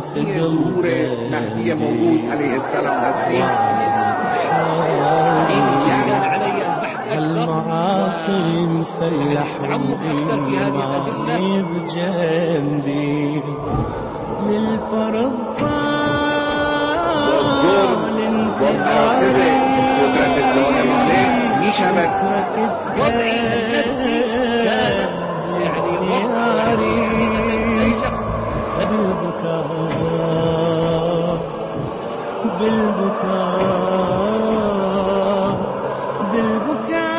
ظهور مهدی موعود علیه السلام هستیم. المعاصي مسلح والإيمان بجنبي للفرض والظلم قدرت الظالمانه می شود وضعي النفسي يعني بالبكاء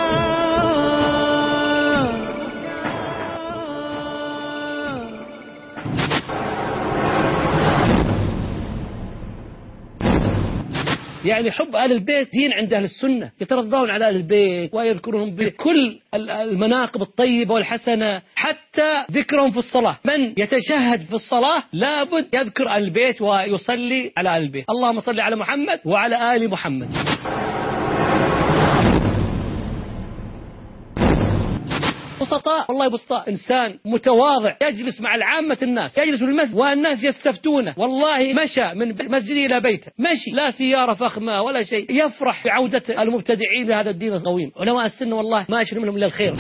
يعني حب آل البيت دين عند أهل السنة، يترضون على آل البيت ويذكرهم بكل المناقب الطيبة والحسنة، حتى ذكرهم في الصلاة. من يتشهد في الصلاة لابد يذكر آل البيت ويصلي على آل البيت. اللهم صل على محمد وعلى آل محمد. بسطاء، والله بسطاء، إنسان متواضع يجلس مع العامة الناس، يجلس في المسجد والناس يستفتونه، والله مشى من مسجده إلى بيته، مشي، لا سيارة فخمة ولا شيء، يفرح بعودة المبتدعين لهذا الدين القويم. علماء السنة والله ما يشرب منهم إلا الخير.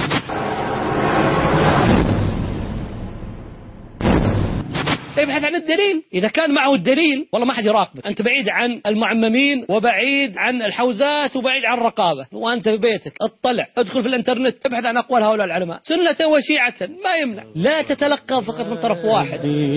ابحث عن الدليل، إذا كان معه الدليل والله ما حد يراقبه. أنت بعيد عن المعممين وبعيد عن الحوزات وبعيد عن الرقابة، وأنت في بيتك اطلع، ادخل في الانترنت، ابحث عن أقوال هؤلاء العلماء سنة وشيعة، ما يمنع. لا تتلقى فقط من طرف واحد.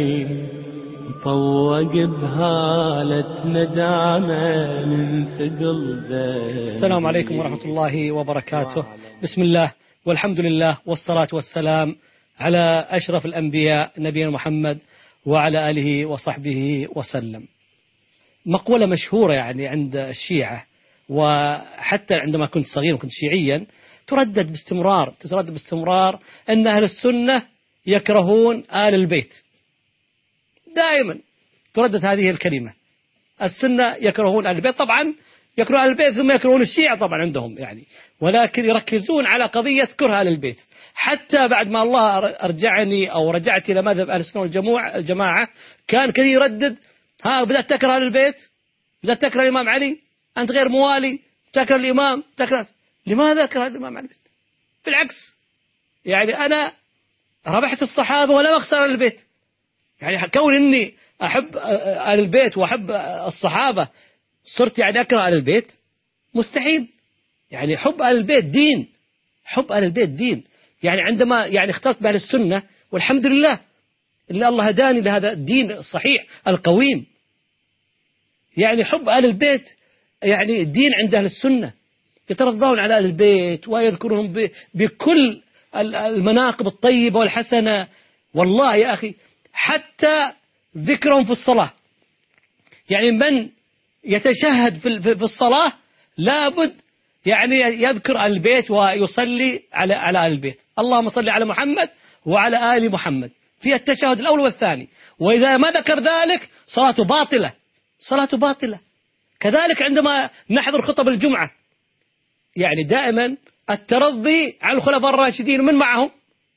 طوق بهالة ندامة من ثقل ذنب. السلام عليكم ورحمة الله وبركاته. بسم الله والحمد لله والصلاة والسلام على أشرف الأنبياء نبينا محمد وعلى آله وصحبه وسلم. مقولة مشهورة يعني عند الشيعة، وحتى عندما كنت صغير وكنت شيعيا تردد باستمرار أن أهل السنة يكرهون آل البيت. دائما تردد هذه الكلمة، السنة يكرهون آل البيت. طبعا يكرهون آل البيت ثم يكرهون الشيعة طبعا عندهم يعني، ولكن يركزون على قضية كره آل البيت. حتى بعد ما الله أرجعني أو رجعت إلى مذهب أهل السنة والجماعة كان كثير يردد، بدأت تكره آل البيت، بدأت تكره الإمام علي، أنت غير موالي، تكره الإمام، تكره. لماذا أكره الإمام علي؟ بالعكس، يعني أنا ربحت الصحابة ولا أخسر آل البيت. يعني كون إني أحب آل البيت وأحب الصحابة صرت يعني أكره آل البيت؟ مستحيل. يعني حب آل البيت دين، حب آل البيت دين. يعني عندما يعني اخترت بأهل السنة والحمد لله اللي الله هداني لهذا الدين الصحيح القويم. يعني حب آل البيت يعني دين عند أهل السنة، يترضون على آل البيت ويذكرهم بكل المناقب الطيبة والحسنة. والله يا أخي حتى ذكرهم في الصلاة، يعني من يتشهد في الصلاة لابد يعني يذكر آل البيت ويصلي على آل البيت. اللهم صل على محمد وعلى آل محمد في التشهد الأول والثاني. وإذا ما ذكر ذلك صلاته باطلة، صلاته باطلة. كذلك عندما نحضر خطب الجمعة يعني دائما الترضي على الخلفاء الراشدين، من معهم؟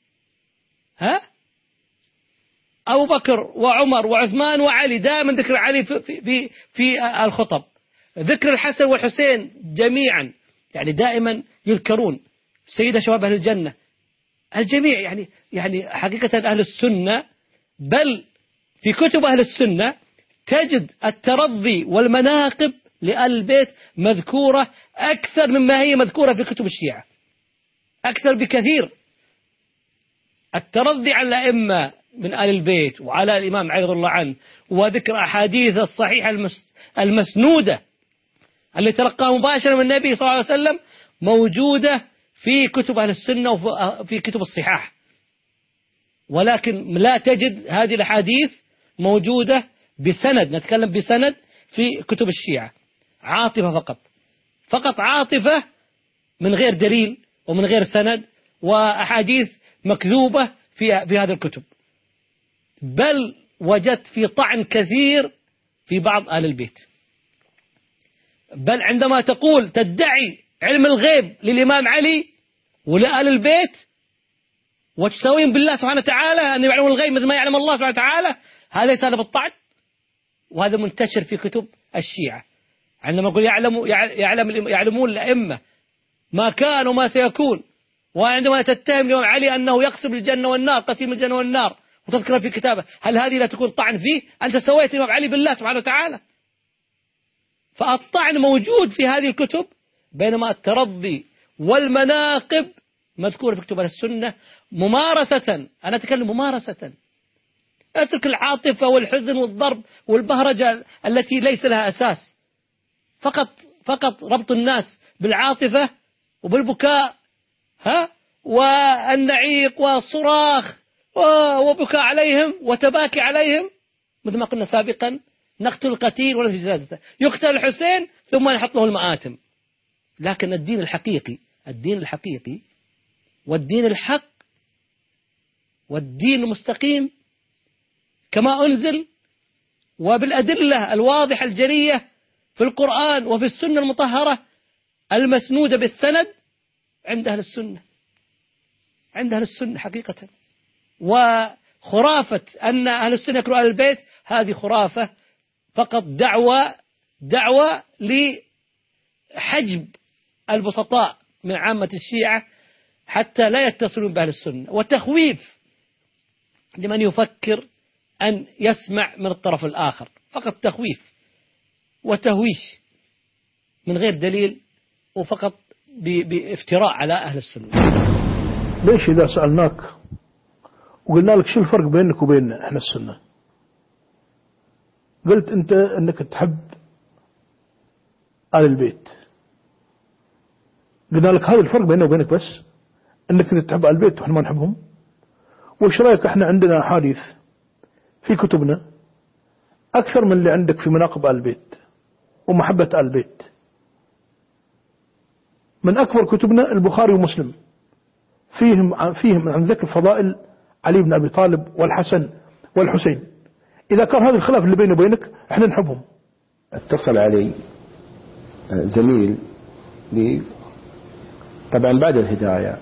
أبو بكر وعمر وعثمان وعلي، دائما ذكر علي في الخطب، ذكر الحسن والحسين جميعا يعني دائما يذكرون، سيدة شباب أهل الجنة، الجميع. يعني حقيقة أهل السنة، بل في كتب أهل السنة تجد الترضي والمناقب لآل البيت مذكورة أكثر مما هي مذكورة في كتب الشيعة، أكثر بكثير. الترضي على الأئمة من آل البيت وعلى الإمام علي رضي الله عنه، وذكر أحاديث الصحيحة المسنودة التي تلقاها مباشرة من النبي صلى الله عليه وسلم موجودة في كتب أهل السنة وفي كتب الصحاح، ولكن لا تجد هذه الأحاديث موجودة بسند، نتكلم بسند في كتب الشيعة، عاطفة فقط عاطفة من غير دليل ومن غير سند، وأحاديث مكذوبة في هذه الكتب. بل وجدت في طعن كثير في بعض آل البيت. بل عندما تدعي علم الغيب للإمام علي ولآل البيت وتساويهم بالله سبحانه وتعالى أن يعلمون الغيب مثل ما يعلم الله سبحانه وتعالى، هذا ليس هذا بالطعن؟ وهذا منتشر في كتب الشيعة، عندما يقول يعلمون الأئمة ما كان وما سيكون، وعندما تتهم اليوم علي أنه يقسم الجنة والنار، قسيم الجنة والنار، وتذكر في كتابه، هل هذه لا تكون طعن فيه؟ أنت سويت الإمام علي بالله سبحانه وتعالى. فالطعن موجود في هذه الكتب، بينما الترضي والمناقب مذكورة في كتب السنة ممارسة. أنا أتكلم ممارسة، اترك العاطفة والحزن والضرب والبهرجة التي ليس لها أساس، فقط ربط الناس بالعاطفة وبالبكاء، والنعيق والصراخ وبكاء عليهم وتباكي عليهم، مثل ما قلنا سابقا، نقتل القتيل وننفي جنازته، يقتل الحسين ثم نحط له المآتم. لكن الدين الحقيقي والدين الحق والدين المستقيم كما أنزل وبالأدلة الواضحة الجلية في القرآن وفي السنة المطهرة المسنودة بالسند عند أهل السنة حقيقة. وخرافة أن أهل السنة يكرهوا أهل البيت هذه خرافة، فقط دعوة لحجب البسطاء من عامة الشيعة حتى لا يتصلون بأهل السنة، وتخويف لمن يفكر أن يسمع من الطرف الآخر، فقط تخويف وتهويش من غير دليل، وفقط بافتراء على أهل السنة. ليش إذا سألناك وقلنا لك شو الفرق بينك وبين أهل السنة، قلت أنت أنك تحب آل البيت، قلنا لك هذا الفرق بيننا وبينك، بس أنك تحب آل البيت وإحنا ما نحبهم. وش رأيك إحنا عندنا أحاديث في كتبنا أكثر من اللي عندك في مناقب آل البيت ومحبة آل البيت. من أكبر كتبنا البخاري ومسلم فيهم عن ذكر فضائل علي بن أبي طالب والحسن والحسين. إذا كان هذا الخلاف اللي بيني وبينك إحنا نحبهم. اتصل علي زميل لي طبعا بعد الهداية،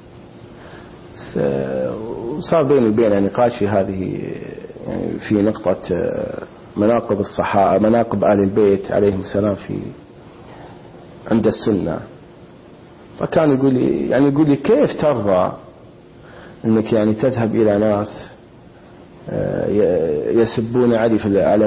صار بيني وبينه نقاش في هذه، يعني في نقطة مناقب الصحابة، مناقب آل البيت عليهم السلام في عند السنة. فكان يقول لي كيف ترضى انك يعني تذهب الى ناس يسبون علي على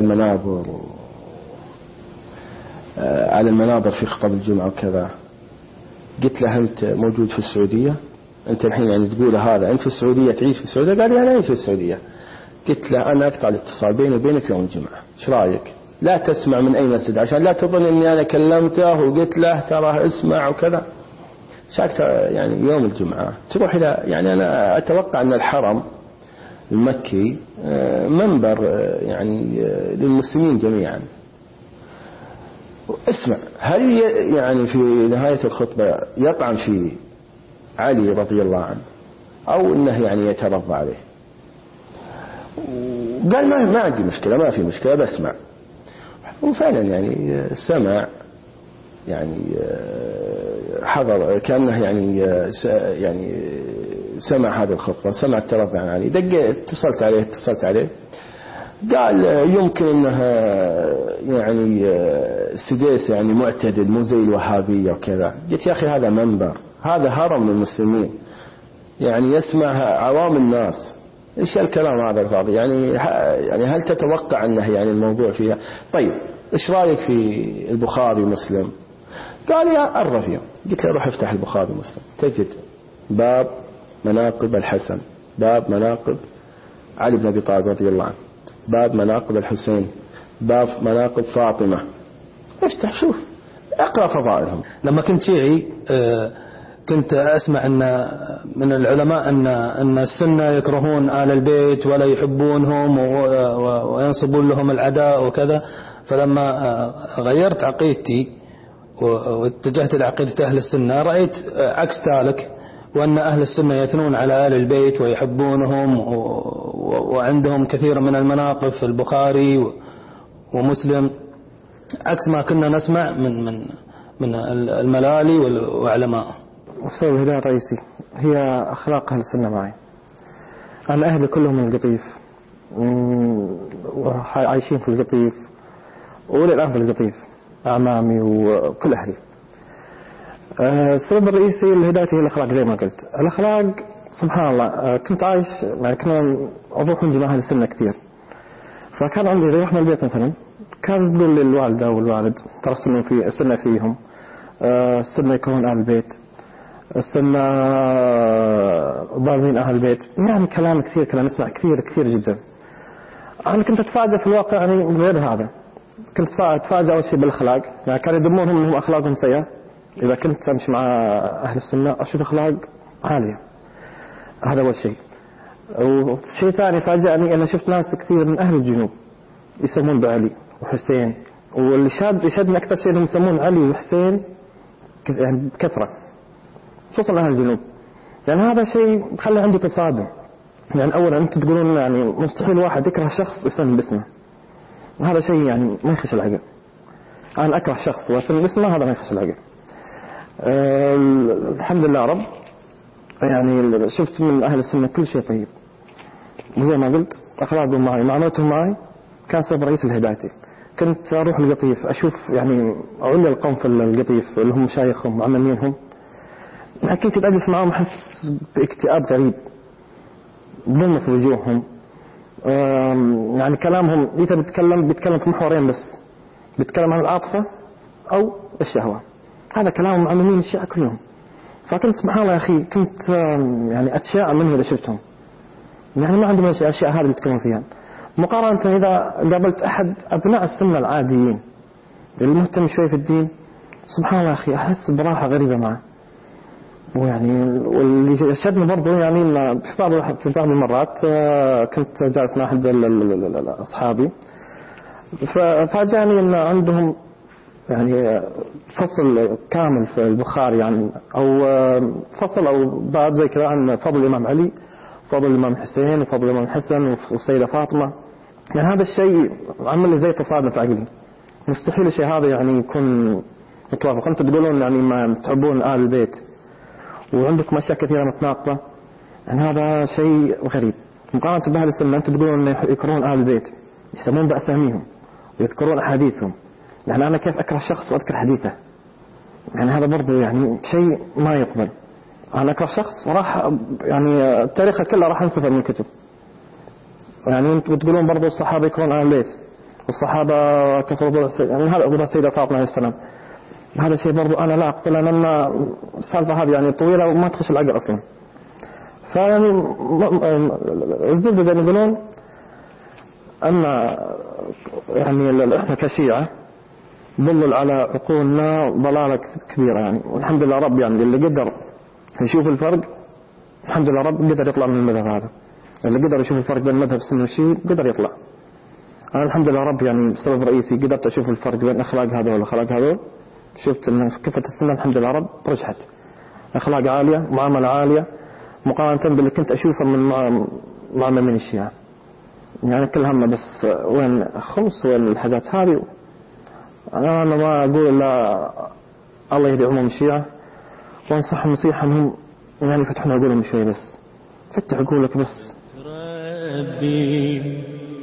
المنابر في خطب الجمعة وكذا. قلت له أنت موجود في السعودية، أنت الحين يعني تقول هذا أنت في السعودية، تعيش في السعودية؟ قال لي أنا أعيش في السعودية. قلت له أنا أقطع الاتصال بيني وبينك يوم الجمعة، إيش رأيك؟ لا تسمع من أي مسجد، عشان لا تظن إني أنا كلمته وقلت له ترى اسمع وكذا. شاكت يعني يوم الجمعة تروح إلى، يعني أنا أتوقع أن الحرم المكي منبر يعني للمسلمين جميعا. اسمع، هل يعني في نهاية الخطبة يطعن في علي رضي الله عنه أو إنه يعني يترضى عليه؟ قال ما عندي مشكلة، ما في مشكلة، بسمع. وفعلا يعني سمع، يعني حضر كأنه يعني سمع هذه الخطبة، سمع الترضي عن علي. اتصلت عليه قال يمكن انها يعني السديس يعني معتدل مو زي الوهابية وكذا. قلت يا اخي هذا منبر، هذا هرم للمسلمين، يعني يسمعها عوام الناس. ايش الكلام هذا الفاضي؟ يعني هل تتوقع انه يعني الموضوع فيها؟ طيب ايش رايك في البخاري ومسلم؟ قال يا الرفيع. قلت له روح افتح البخاري ومسلم، تجد باب مناقب الحسن، باب مناقب علي بن ابي طالب رضي الله عنه، باب مناقب الحسين، باب مناقب فاطمة. افتح شوف، اقرأ فضائلهم. لما كنت شيعي كنت أسمع أن من العلماء أن السنة يكرهون آل البيت ولا يحبونهم وينصبون لهم العداء وكذا. فلما غيرت عقيدتي واتجهت لعقيدة أهل السنة رأيت عكس ذلك، وأن أهل السنة يثنون على آل البيت ويحبونهم وعندهم كثير من المناقب في البخاري ومسلم، عكس ما كنا نسمع من الملالي وعلماء. وسبب الهداية الرئيسي هي أخلاق أهل السنة معي. أنا أهلي كلهم من القطيف، عايشين في القطيف وللآن في القطيف، أعمامي وكل أهلي. السبب الرئيسي لهدايتي هي الأخلاق زي ما قلت. الأخلاق سبحان الله، كنت عايش يعني كنا أروح من أهل السنة كثير، فكان عندي إذا رحنا البيت مثلا كان يقول لي الوالدة والوالد ترى السنة فيهم، السنة يكون أهل البيت، السنة ضاربين أهل البيت، يعني كلام كثير كنا نسمع كثير جدا. أنا كنت أتفاجأ في الواقع يعني غير هذا، كنت أتفاجأ أول شيء بالأخلاق، يعني كانوا يذمونهم أنهم أخلاقهم سيئة. إذا كنت أمشي مع أهل السنة أشوف أخلاق عالية، هذا أول شيء. وشيء ثاني فاجأني أنا شفت ناس كثير من أهل الجنوب يسمون بعلي وحسين، واللي شدني أكثر شيء أنهم يسمون علي وحسين يعني بكثرة، خصوصا أهل الجنوب. يعني هذا شيء خلى عندي تصادم. يعني أولا أنتم تقولون يعني مستحيل واحد يكره شخص ويسمي باسمه، وهذا شيء يعني ما يخش العقل. أنا أكره شخص وأسمي باسمه، هذا ما يخش العقل. الحمد لله رب، يعني شفت من أهل السنة كل شيء طيب، وزي ما قلت أخلاقهم معي، معاملتهم معي كان سبب رئيس لهدايتي. كنت أروح القطيف أشوف يعني عليا القوم في القطيف اللي هم مشايخهم معلمينهم، يعني كنت أجلس معهم أحس باكتئاب غريب، ظلمة في وجوههم. يعني كلامهم إذا بيتكلم في محورين بس، بيتكلم عن العاطفة أو الشهوة، هذا كلامهم معلمين الشيعة كلهم. فكنت سبحان الله يا أخي كنت يعني أتشاء منه إذا شفتهم، يعني ما عندهم الأشياء هذه اللي يتكلمون فيها، مقارنة إذا قابلت أحد أبناء السنة العاديين اللي مهتم شوي في الدين، سبحان الله يا أخي أحس براحة غريبة معه. ويعني واللي شدني برضو يعني في بعض المرات كنت جالس مع أحد أصحابي، ففاجأني أن عندهم يعني فصل كامل في البخاري يعني، أو فصل أو باب زي كذا عن فضل الإمام علي، فضل الإمام حسين، وفضل الإمام حسن والسيدة فاطمة. يعني هذا الشيء عمل لي زي تصادم في عقلي، مستحيل الشيء هذا يعني يكون متوافق. أنتم تقولون يعني ما تحبون آل البيت وعندكم أشياء كثيرة متناقضة، يعني هذا شيء غريب مقارنة بأهل السنة. أنتم تقولون أن يكرهون آل البيت، يسمون بأساميهم ويذكرون أحاديثهم، يعني أنا كيف أكره شخص وأذكر حديثه؟ يعني هذا برضو يعني شيء ما يقبل. أنا أكره شخص راح يعني التاريخ كله راح انسفر من الكتب. يعني أنتم بتقولون برضو الصحابة يكرهون آل البيت، والصحابة كسروا يعني هذا أبو السيدة فاطمة عليه السلام، هذا شيء برضو أنا لا أقبل، لأن السالفة هذه يعني طويلة وما تخش العقل أصلا. فيعني الزبدة زي ما يقولون أن يعني إحنا كشيعة ضلل على عقولنا ضلالة كبيرة يعني، والحمد لله رب يعني اللي قدر يشوف الفرق، الحمد لله رب قدر يطلع من المذهب هذا، اللي قدر يشوف الفرق بين المذهب السني والشيعي قدر يطلع. أنا الحمد لله رب يعني بسبب رئيسي قدرت أشوف الفرق بين أخلاق هذول والأخلاق هذول، شفت أن كفة السنة الحمد لله رب رجحت، أخلاق عالية، معاملة عالية، مقارنة باللي كنت أشوفه من معلمين الشيعة. يعني كل همنا بس وين خمس وين الحاجات هذه. أنا ما أقول لا، الله يهدي عموم الشيعة وانصحهم نصيحة أنهم يعني يفتحون عقولهم شوي، بس فتح عقولك بس. ربي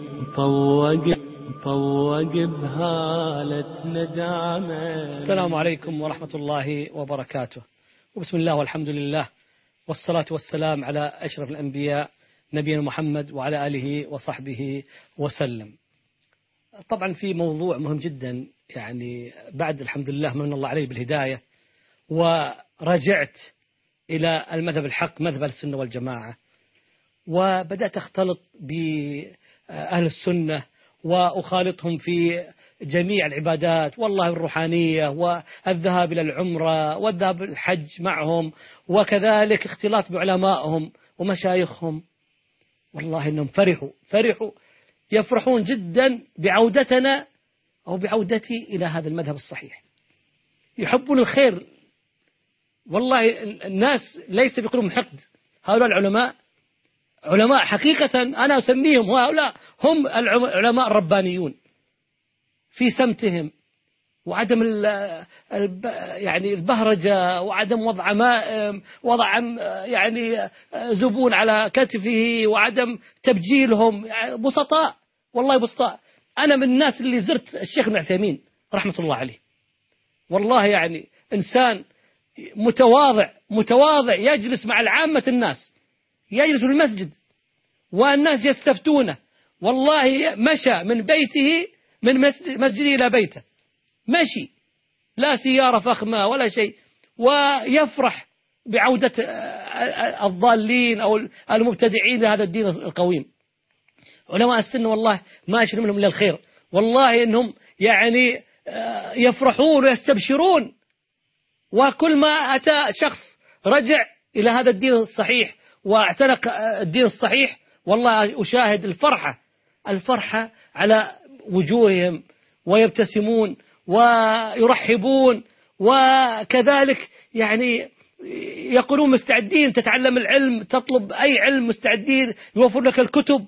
طوق بهالة ندامة. السلام عليكم ورحمة الله وبركاته، وبسم الله والحمد لله والصلاة والسلام على أشرف الأنبياء نبينا محمد وعلى آله وصحبه وسلم. طبعا في موضوع مهم جدا، يعني بعد الحمد لله من الله علي بالهداية ورجعت إلى المذهب الحق، مذهب السنة والجماعة، وبدأت أختلط بأهل السنة وأخالطهم في جميع العبادات والله الروحانية، والذهاب إلى العمرة والذهاب الحج معهم، وكذلك اختلاط بعلمائهم ومشايخهم. والله إنهم فرحوا يفرحون جدا بعودتنا أو بعودتي إلى هذا المذهب الصحيح، يحبون الخير. والله الناس ليس بقلوبهم حقد، هؤلاء العلماء علماء حقيقة، أنا أسميهم هؤلاء هم العلماء الربانيون في سمتهم وعدم يعني البهرجة، وعدم وضع يعني زبون على كتفه، وعدم تبجيلهم. يعني بسطاء، والله بسطاء. أنا من الناس اللي زرت الشيخ ابن عثيمين رحمة الله عليه، والله يعني إنسان متواضع يجلس مع العامة الناس، يجلس في المسجد والناس يستفتونه. والله مشى من بيته، من مسجده إلى بيته مشي، لا سيارة فخمة ولا شيء، ويفرح بعودة الضالين أو المبتدعين لهذا الدين القويم. علماء السنة والله ما يشرب منهم إلا الخير، والله إنهم يعني يفرحون ويستبشرون. وكل ما أتى شخص رجع إلى هذا الدين الصحيح واعتنق الدين الصحيح، والله أشاهد الفرحة على وجوههم، ويبتسمون ويرحبون، وكذلك يعني يقولون مستعدين تتعلم العلم، تطلب أي علم، مستعدين يوفر لك الكتب،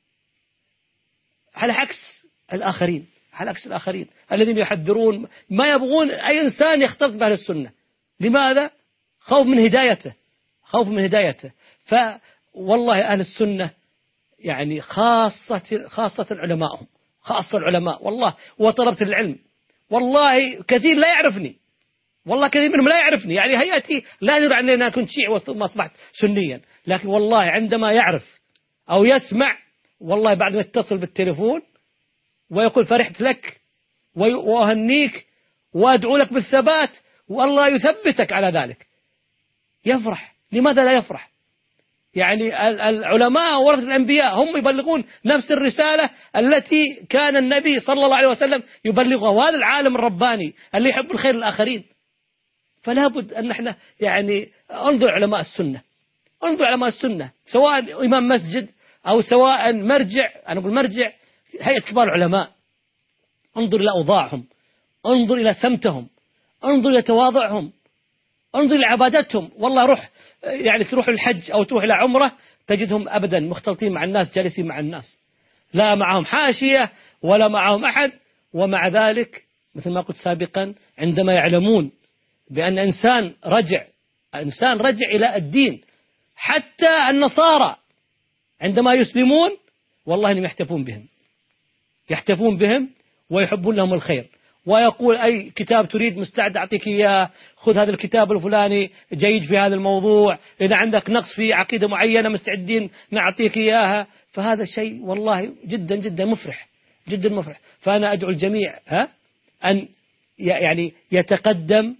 على عكس الآخرين الذين يحذرون، ما يبغون أي إنسان يختلط بأهل السنة. لماذا؟ خوف من هدايته. فوالله أهل السنة يعني خاصة علماءهم، خاصة العلماء والله وطلبة العلم. والله كثير لا يعرفني، والله كثير منهم لا يعرفني، يعني هيئتي لا يدري عني أنا كنت شيعي وما أصبحت سنيا، لكن والله عندما يعرف أو يسمع، والله بعد ما يتصل بالتليفون ويقول فرحت لك وأهنيك وأدعو لك بالثبات، والله يثبتك على ذلك، يفرح. لماذا لا يفرح؟ يعني العلماء ورثة الأنبياء، هم يبلغون نفس الرسالة التي كان النبي صلى الله عليه وسلم يبلغها، وهذا العالم الرباني اللي يحب الخير للآخرين. فلا بد أن احنا يعني انظر علماء السنة، سواء إمام مسجد أو سواء مرجع، أنا أقول مرجع هيئة كبار العلماء، انظر إلى أوضاعهم، انظر إلى سمتهم، انظر إلى تواضعهم، انظر إلى عبادتهم. والله تروح الحج أو تروح إلى عمرة تجدهم أبدا مختلطين مع الناس، جالسين مع الناس، لا معهم حاشية ولا معهم أحد. ومع ذلك مثل ما قلت سابقا، عندما يعلمون بأن إنسان رجع إلى الدين، حتى النصارى عندما يسلمون والله إنهم يحتفون بهم ويحبون لهم الخير، ويقول أي كتاب تريد مستعد أعطيك إياه، خذ هذا الكتاب الفلاني جيد في هذا الموضوع، إذا عندك نقص في عقيدة معينة مستعدين نعطيك إياها. فهذا شيء والله جدا جدا مفرح، جدا مفرح. فأنا أدعو الجميع أن يعني يتقدم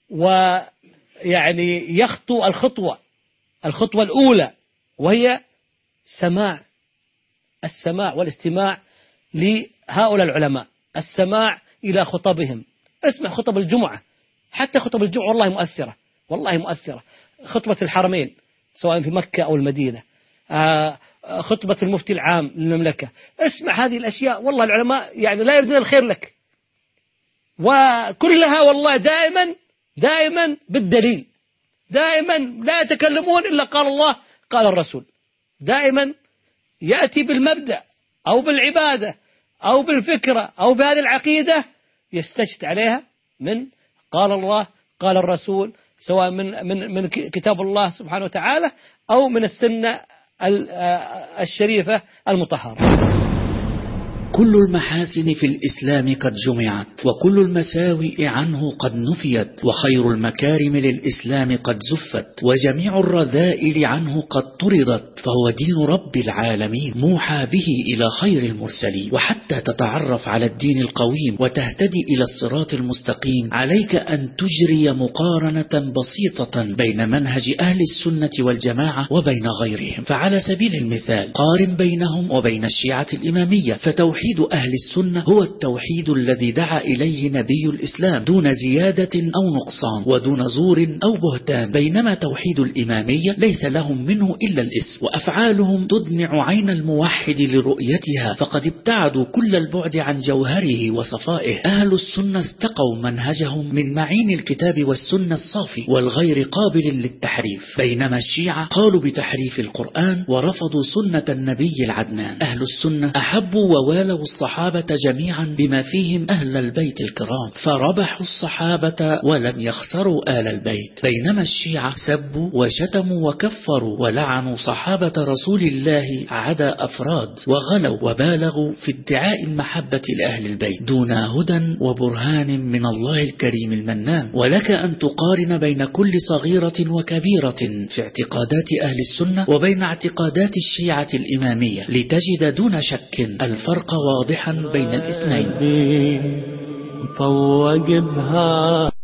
ويعني يخطو الخطوة الأولى، وهي السماع والاستماع لهؤلاء العلماء، السماع إلى خطبهم. اسمع خطب الجمعة، حتى خطب الجمعة والله مؤثرة. خطبة الحرمين سواء في مكة أو المدينة، خطبة المفتي العام للمملكة، اسمع هذه الأشياء. والله العلماء يعني لا يريدون الخير لك، وكلها والله دائما بالدليل، دائما لا يتكلمون إلا قال الله قال الرسول، دائما يأتي بالمبدأ أو بالعبادة أو بالفكرة أو بهذه العقيدة، يستشهد عليها من قال الله قال الرسول، سواء من كتاب الله سبحانه وتعالى أو من السنة الشريفة المطهرة. كل المحاسن في الإسلام قد جمعت، وكل المساوئ عنه قد نفيت، وخير المكارم للإسلام قد زفت، وجميع الرذائل عنه قد طردت، فهو دين رب العالمين موحى به إلى خير المرسلين. وحتى تتعرف على الدين القويم وتهتدي إلى الصراط المستقيم، عليك أن تجري مقارنة بسيطة بين منهج أهل السنة والجماعة وبين غيرهم. فعلى سبيل المثال قارن بينهم وبين الشيعة الإمامية، فتوحيد أهل السنة هو التوحيد الذي دعا إليه نبي الإسلام دون زيادة أو نقصان ودون زور أو بهتان، بينما توحيد الإمامية ليس لهم منه إلا الاسم، وأفعالهم تدمع عين الموحد لرؤيتها، فقد ابتعدوا كل البعد عن جوهره وصفائه. أهل السنة استقوا منهجهم من معين الكتاب والسنة الصافي والغير قابل للتحريف، بينما الشيعة قالوا بتحريف القرآن ورفضوا سنة النبي العدنان. أهل السنة أحبوا ووالوا وغلوا الصحابة جميعا بما فيهم أهل البيت الكرام، فربحوا الصحابة ولم يخسروا آل البيت، بينما الشيعة سبوا وشتموا وكفروا ولعنوا صحابة رسول الله عدا أفراد، وغلوا وبالغوا في ادعاء المحبة لأهل البيت دون هدى وبرهان من الله الكريم المنان. ولك أن تقارن بين كل صغيرة وكبيرة في اعتقادات أهل السنة وبين اعتقادات الشيعة الإمامية لتجد دون شك الفرق واضحا بين الاثنين. طوق بها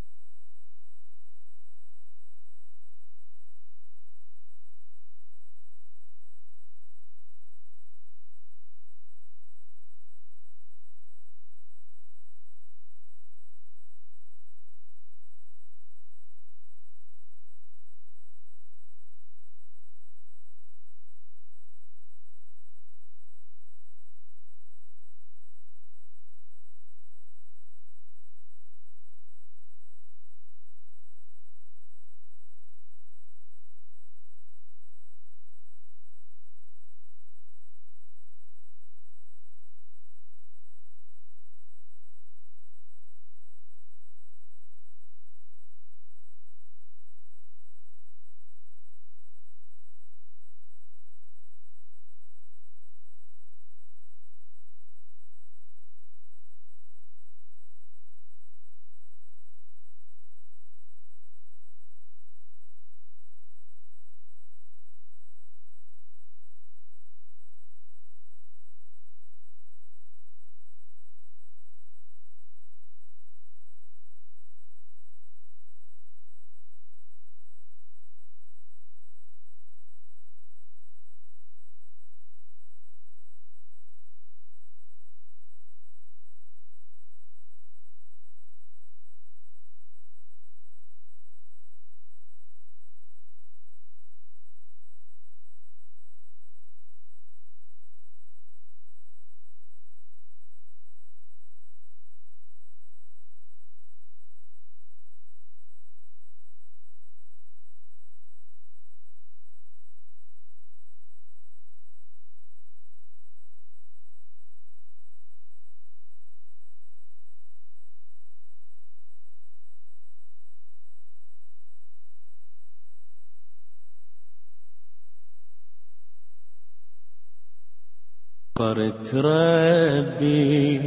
تربي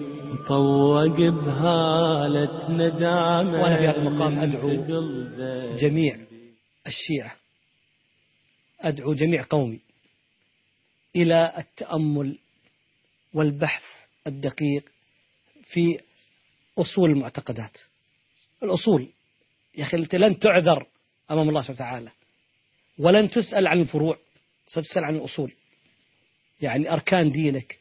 طوق بهالة ندامة. وأنا في هذا المقام أدعو جميع الشيعة، أدعو جميع قومي إلى التأمل والبحث الدقيق في أصول المعتقدات. الأصول يا أخي أنت لن تعذر أمام الله سبحانه وتعالى، ولن تسأل عن الفروع، ستسأل عن الأصول. يعني أركان دينك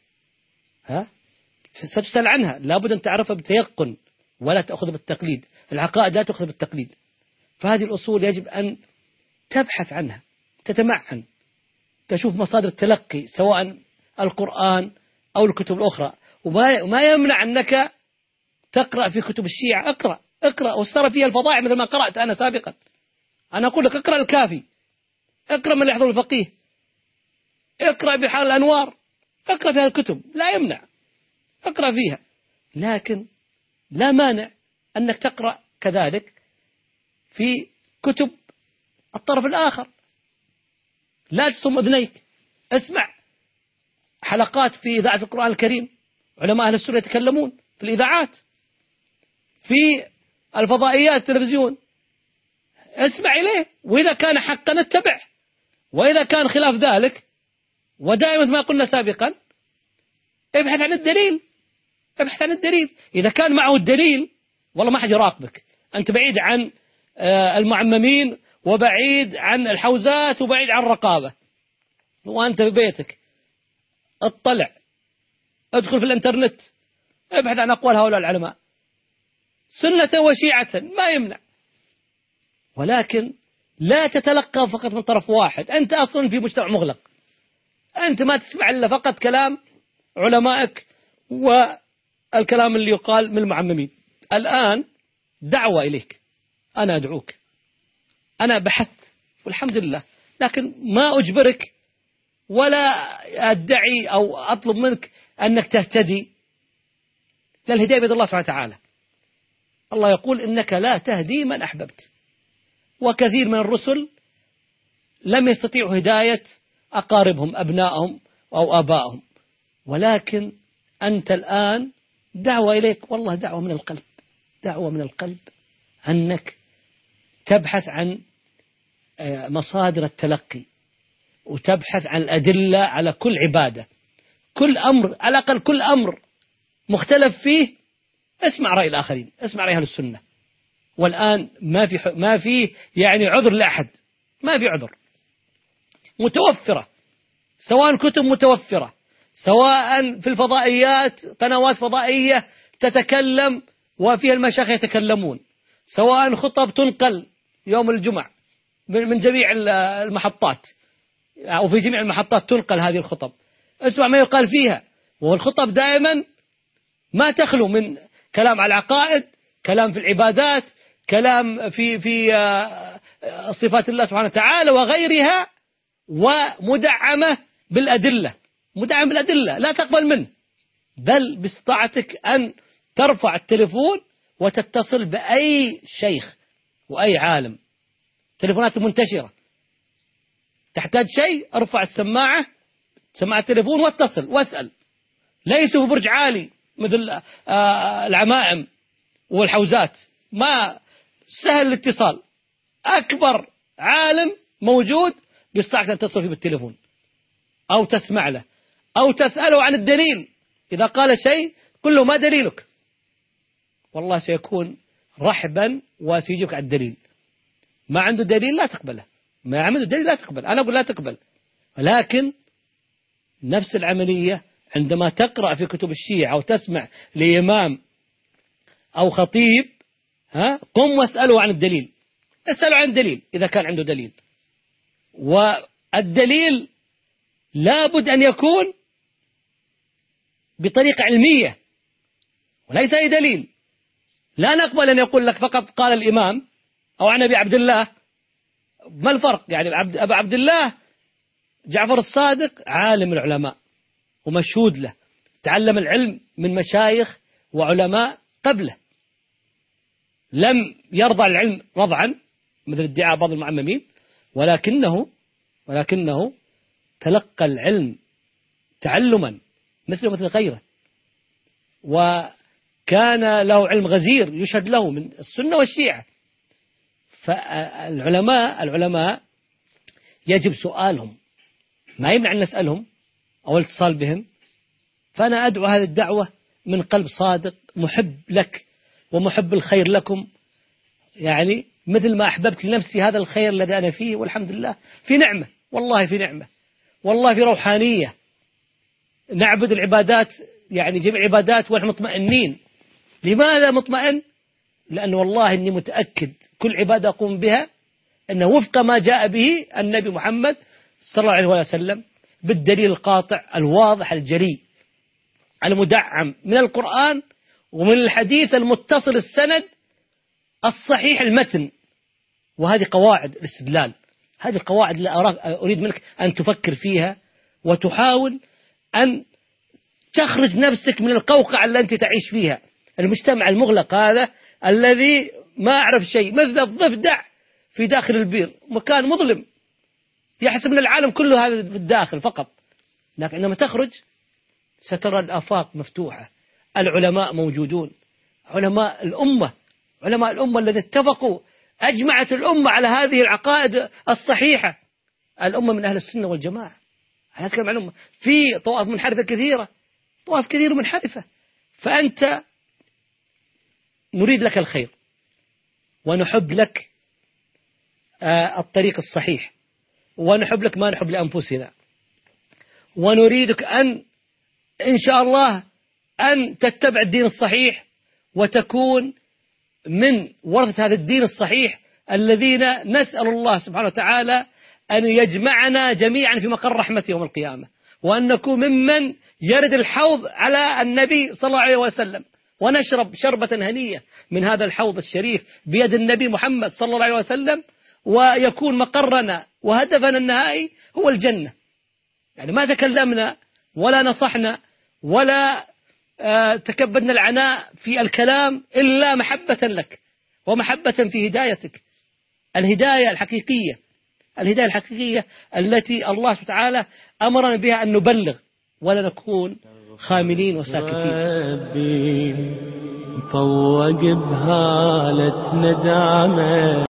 ستسأل عنها، لابد أن تعرفها بتيقن ولا تأخذ بالتقليد. العقائد لا تأخذ بالتقليد، فهذه الأصول يجب أن تبحث عنها، تتمعن، تشوف مصادر التلقي سواء القرآن أو الكتب الأخرى. وما يمنع أنك تقرأ في كتب الشيعة، اقرأ واسترى فيها الفضائع مثل ما قرأت أنا سابقا. أنا أقول لك اقرأ الكافي، اقرأ من يحضر الفقيه، اقرأ بحار الأنوار، اقرأ فيها الكتب، لا يمنع، اقرأ فيها. لكن لا مانع أنك تقرأ كذلك في كتب الطرف الآخر. لا تصم أذنيك، اسمع حلقات في إذاعة القرآن الكريم، علماء أهل السنة يتكلمون في الإذاعات، في الفضائيات التلفزيون، اسمع إليه، وإذا كان حقا اتبع، وإذا كان خلاف ذلك ودائما ما قلنا سابقا ابحث عن الدليل، ابحث عن الدليل. إذا كان معه الدليل والله ما حد يراقبك، أنت بعيد عن المعممين وبعيد عن الحوزات وبعيد عن الرقابة، وأنت في بيتك اطلع، ادخل في الانترنت، ابحث عن أقوال هؤلاء العلماء سنة وشيعة، ما يمنع. ولكن لا تتلقى فقط من طرف واحد، أنت أصلا في مجتمع مغلق، أنت ما تسمع إلا فقط كلام علمائك والكلام اللي يقال من المعممين. الآن دعوة إليك، أنا أدعوك، أنا بحثت والحمد لله، لكن ما أجبرك ولا أدعي أو أطلب منك أنك تهتدي، لا، الهداية بيد الله سبحانه وتعالى. الله يقول إنك لا تهدي من أحببت، وكثير من الرسل لم يستطيعوا هداية أقاربهم أبنائهم أو آبائهم، ولكن أنت الآن دعوة إليك، والله دعوة من القلب، دعوة من القلب، أنك تبحث عن مصادر التلقي، وتبحث عن الأدلة على كل عبادة، كل أمر، على الأقل كل أمر مختلف فيه اسمع رأي الآخرين، اسمع رأي أهل السنة. والآن ما في يعني عذر لأحد، ما في عذر، متوفرة، سواء كتب متوفرة، سواء في الفضائيات قنوات فضائية تتكلم وفيها المشايخ يتكلمون، سواء خطب تنقل يوم الجمعة من جميع المحطات أو في جميع المحطات تنقل هذه الخطب، اسمع ما يقال فيها. والخطب دائما ما تخلو من كلام على العقائد، كلام في العبادات، كلام في صفات الله سبحانه وتعالى وغيرها، ومدعمة بالأدلة، مدعم بالأدلة، لا تقبل منه، بل باستطاعتك أن ترفع التليفون وتتصل بأي شيخ وأي عالم، تليفونات منتشرة، تحتاج شيء ارفع السماعة، سماعة التليفون واتصل واسأل. ليسوا في برج عالي مثل العمائم والحوزات، ما سهل الاتصال، أكبر عالم موجود بيستطيعك أن تتصل فيه بالتليفون أو تسمع له أو تسأله عن الدليل، إذا قال شيء قل له ما دليلك، والله سيكون رحبا وسيجيبك على الدليل. ما عنده دليل لا تقبله، ما عنده دليل لا تقبل، أنا أقول لا تقبل. ولكن نفس العملية عندما تقرأ في كتب الشيعة أو تسمع لإمام أو خطيب، قم واسأله عن الدليل، اسأله عن الدليل إذا كان عنده دليل، والدليل لابد أن يكون بطريقة علمية وليس أي دليل. لا نقبل أن يقول لك فقط قال الإمام أو عن أبي عبد الله. ما الفرق؟ يعني أبا عبد الله جعفر الصادق عالم العلماء ومشهود له، تعلم العلم من مشايخ وعلماء قبله، لم يرضى العلم رضعا مثل ادعاء بعض المعممين، ولكنه تلقى العلم تعلما مثل غيره، وكان له علم غزير يشهد له من السنة والشيعة. فالعلماء يجب سؤالهم، ما يمنع أن نسألهم أو الاتصال بهم. فأنا أدعو هذه الدعوة من قلب صادق محب لك ومحب الخير لكم، يعني مثل ما أحببت لنفسي هذا الخير الذي أنا فيه، والحمد لله في نعمة، والله في نعمة، والله في روحانية، نعبد العبادات، يعني جميع العبادات ونحن مطمئنين. لماذا مطمئن؟ لأن والله إني متأكد كل عبادة أقوم بها أنه وفق ما جاء به النبي محمد صلى الله عليه وسلم بالدليل القاطع الواضح الجلي المدعم من القرآن ومن الحديث المتصل السند الصحيح المتن. وهذه قواعد الاستدلال، هذه قواعد اللي أريد منك أن تفكر فيها وتحاول أن تخرج نفسك من القوقعة اللي أنت تعيش فيها. المجتمع المغلق هذا الذي ما أعرف شيء، مثل الضفدع في داخل البير، مكان مظلم، يحسب أن العالم كله هذا في الداخل فقط، لكن عندما تخرج سترى الآفاق مفتوحة، العلماء موجودون، علماء الأمة الذين اتفقوا، أجمعت الأمة على هذه العقائد الصحيحة، الأمة من أهل السنة والجماعة. أنا أتكلم عن الأمة، في طوائف منحرفة كثيرة، طوائف كثيرة منحرفة، فأنت نريد لك الخير ونحب لك الطريق الصحيح، ونحب لك ما نحب لأنفسنا، ونريدك إن شاء الله أن تتبع الدين الصحيح وتكون من ورثة هذا الدين الصحيح الذين نسأل الله سبحانه وتعالى أن يجمعنا جميعا في مقر رحمته يوم القيامة، وأن نكون ممن يرد الحوض على النبي صلى الله عليه وسلم، ونشرب شربة هنية من هذا الحوض الشريف بيد النبي محمد صلى الله عليه وسلم، ويكون مقرنا وهدفنا النهائي هو الجنة. يعني ما تكلمنا ولا نصحنا ولا تكبدنا العناء في الكلام إلا محبة لك ومحبة في هدايتك. الهداية الحقيقية التي الله سبحانه وتعالى أمرنا بها أن نبلغ ولا نكون خاملين وساكتين. طوق بهالة ندامة